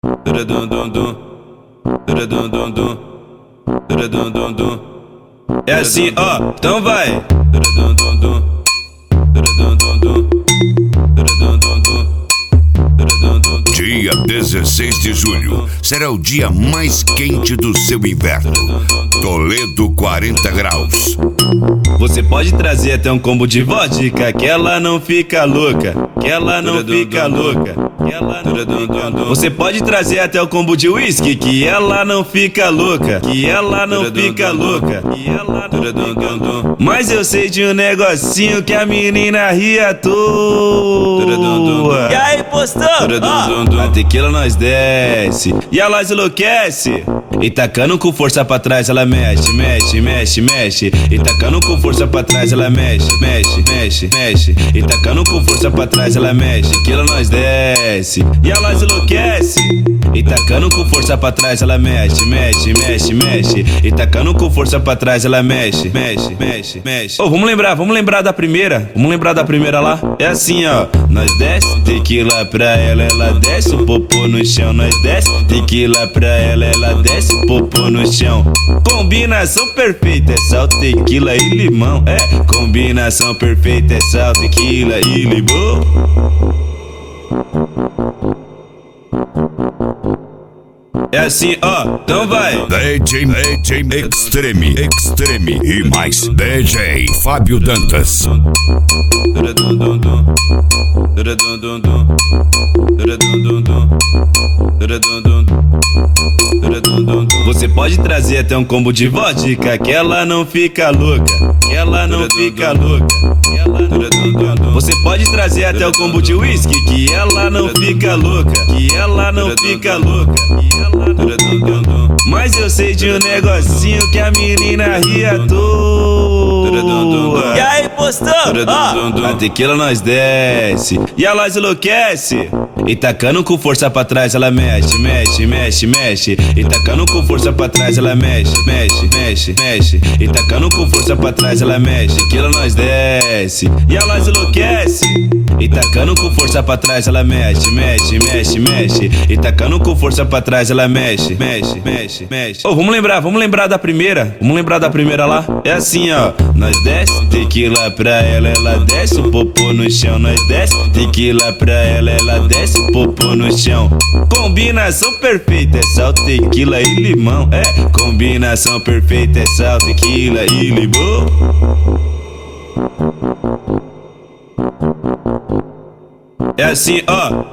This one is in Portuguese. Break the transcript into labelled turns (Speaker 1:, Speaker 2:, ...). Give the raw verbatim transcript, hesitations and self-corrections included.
Speaker 1: É assim, ó, então vai.
Speaker 2: Dia dezesseis de julho será o dia mais quente do seu inverno. Toledo quarenta graus.
Speaker 1: Você pode trazer até um combo de vodka, que ela não fica louca, que ela não fica louca, que ela não fica louca. Você pode trazer até o combo de whisky, que ela não fica louca, que ela não fica louca, que ela não fica louca. Mas eu sei de um negocinho que a menina ri à toa.
Speaker 3: E aí, postou?
Speaker 1: A tequila nós desce e a nós enlouquece. E tacando com força pra trás ela mexe, mexe, mexe, mexe. E tacando com força pra trás ela mexe, mexe, mexe, mexe. E tacando com força pra trás ela mexe. Tequila nós desce e a nós enlouquece. E tacando com força pra trás ela mexe, mexe, mexe, mexe. E tacando com força pra trás ela mexe, mexe, mexe, mexe. Ô, oh, vamos lembrar, vamos lembrar da primeira. Vamos lembrar da primeira lá. É assim, ó. Nós desce, tequila pra ela, ela desce. O popô no chão, nós desce. Tequila pra ela, ela desce. O popô no chão. Combinação perfeita, é sal, tequila e limão. É, combinação perfeita, é sal, tequila e limão. É assim, ó, então vai.
Speaker 2: D J, D J Extreme, Extreme e mais D J Fábio Dantas.
Speaker 1: Você pode trazer até um combo de vodka, que ela não fica louca, que ela não fica louca, que ela não fica louca. Você pode trazer até o combo de whisky, que ela não fica louca, que ela não fica louca, que ela não fica louca. Mas eu sei de um negocinho que a menina ri à toa.
Speaker 3: E aí, postou?
Speaker 1: A tequila nós desce e a nós enlouquece. E tacando com força pra trás ela mexe, mexe, mexe, mexe. E tacando com força pra trás ela mexe, mexe, mexe, mexe. E tacando com força pra trás ela mexe. Tequila nós desce e a nós enlouquece. E tacando com força pra trás ela mexe, mexe, mexe, mexe. E tacando com força pra trás ela mexe, mexe, mexe, mexe. Ô, oh, vamos lembrar, vamos lembrar da primeira. Vamos lembrar da primeira lá. É assim, ó. Nós desce, tequila pra ela, ela desce. O popô no chão, nós desce. Tequila pra ela, ela desce. O popô no chão. Combinação perfeita, é sal, tequila e limão. É, combinação perfeita, é sal, tequila e limão. É assim, ó.